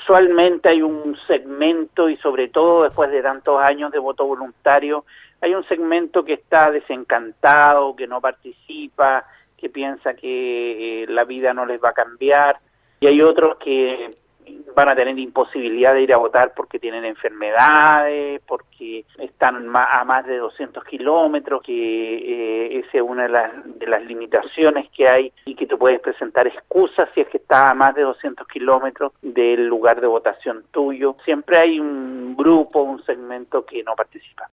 usualmente hay un segmento, y sobre todo después de tantos años de voto voluntario, hay un segmento que está desencantado, que no participa, que piensa que la vida no les va a cambiar, y hay otros que van a tener imposibilidad de ir a votar porque tienen enfermedades, porque están a más de 200 kilómetros, que esa es una de las limitaciones que hay, y que tú puedes presentar excusas si es que estás a más de 200 kilómetros del lugar de votación tuyo. Siempre hay un grupo, un segmento que no participa.